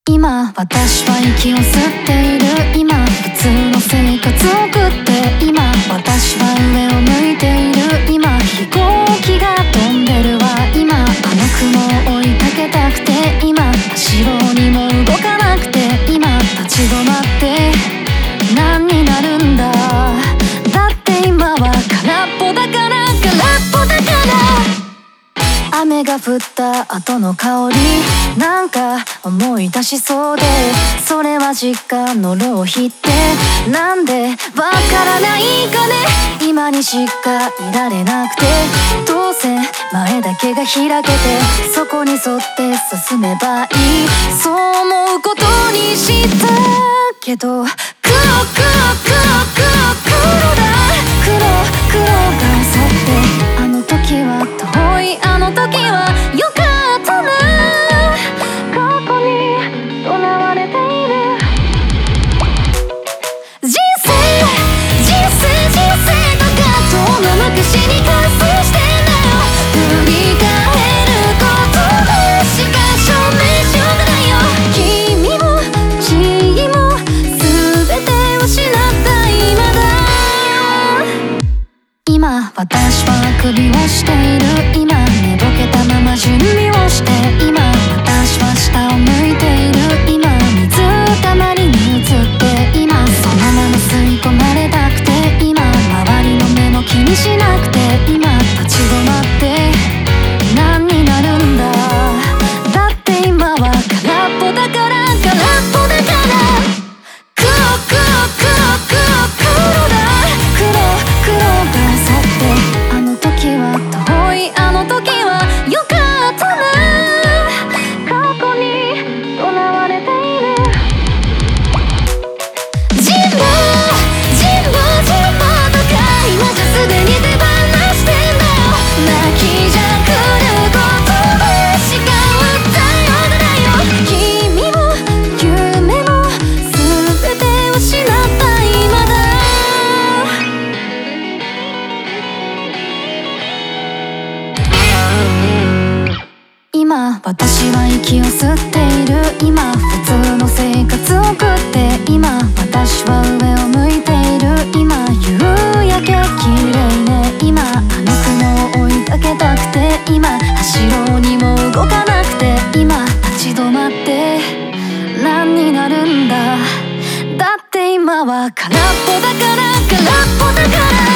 今私は息を吸っている。今普通の生活を送って。今私は上を向いている。今飛行機が飛んでるわ。今あの雲を追いかけたくて。今真っ白にも動かなくて。今立ち止まって何になるんだ。だって今は空っぽだから、空っぽだから。雨が降った後の香りなんか思い出しそうで、それは実家の浪費ってなんでわからないかね。今にしかいられなくて、どうせ前だけが開けてそこに沿って進めばいい、そう思うことにしたけど、黒黒だ、黒が沿ってあの時は遠い、あの時はよかったな。過去にとらわれている人生とか遠の昔に完成してんだよ。振り返ることでしか証明しようがないよ。君も地位も全て失った今だ。今私はあくびをしている。今寝ぼけたまま準備をして。今私は下を向いている。今水たまりに映って。今そのまま吸い込まれたくて。今周りの目も気にしなくて。今立ち止まって何になるんだ。だって今は空っぽだから、空っぽだから。黒だ、黒が沿ってあの時は遠い、あの時はよかったな。過去にとらわれている人望とか今じゃすでに手放してんだよ。泣きじゃくることでしか歌いようがないよ。君も夢も全て失った今だ。今私は息を吸っている。今普通の生活を送って。今私は上を向いている。今夕焼け綺麗ね。今あの雲を追いかけたくて。今真っ白にも動かなくて。今立ち止まって何になるんだ。だって今は空っぽだから、空っぽだから。